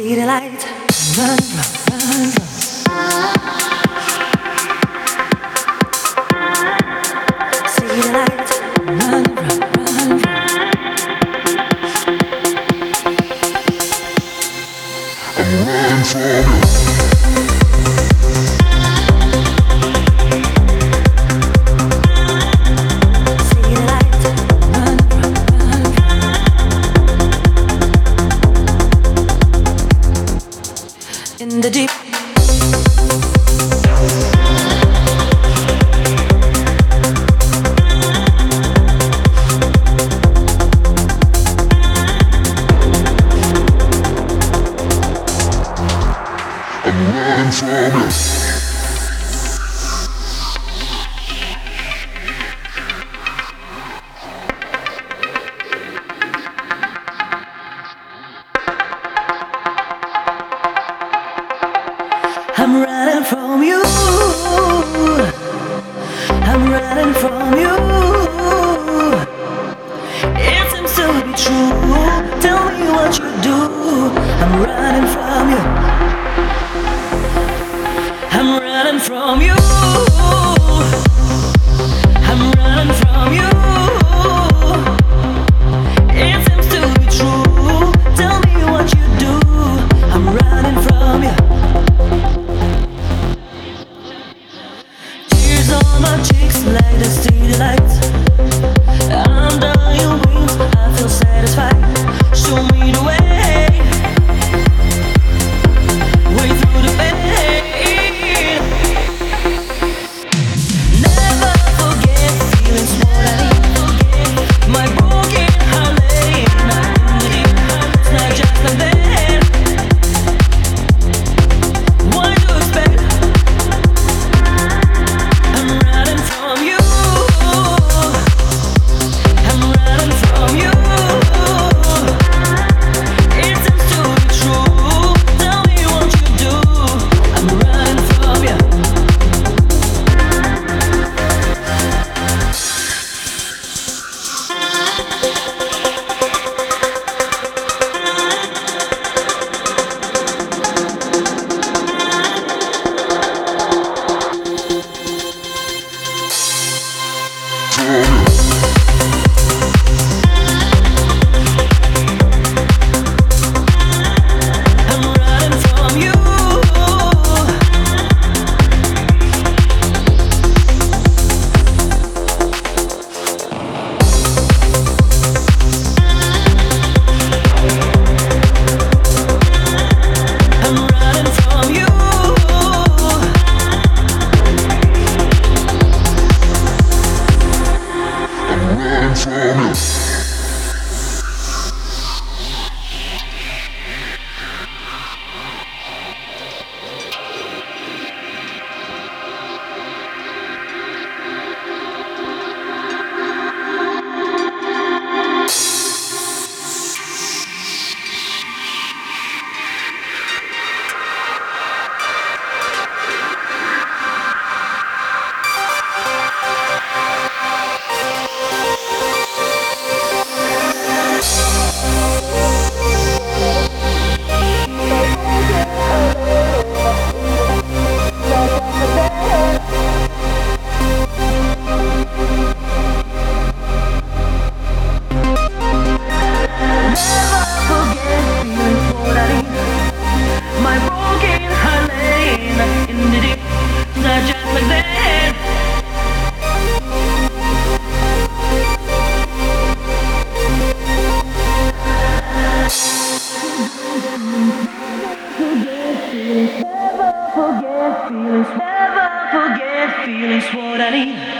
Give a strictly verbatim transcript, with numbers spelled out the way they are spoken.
See the light, run, run, run. See the light, run, run, run, run. I'm running from you. In the deep I'm running from you. I'm running from you. I'm running from you. It seems to be true. Tell me what you do. I'm running from you. I'm running from you. I'm running from you. It seems to be true. Tell me what you do. I'm running from you. On my cheeks like the city lights. Under your wings, I feel satisfied. Show me the way, way through the pain. Never forget feelings what I need. My broken heart laying in the deep. It's not just like that. What do you expect? From you. Never forget feelings, never forget feelings, what I need.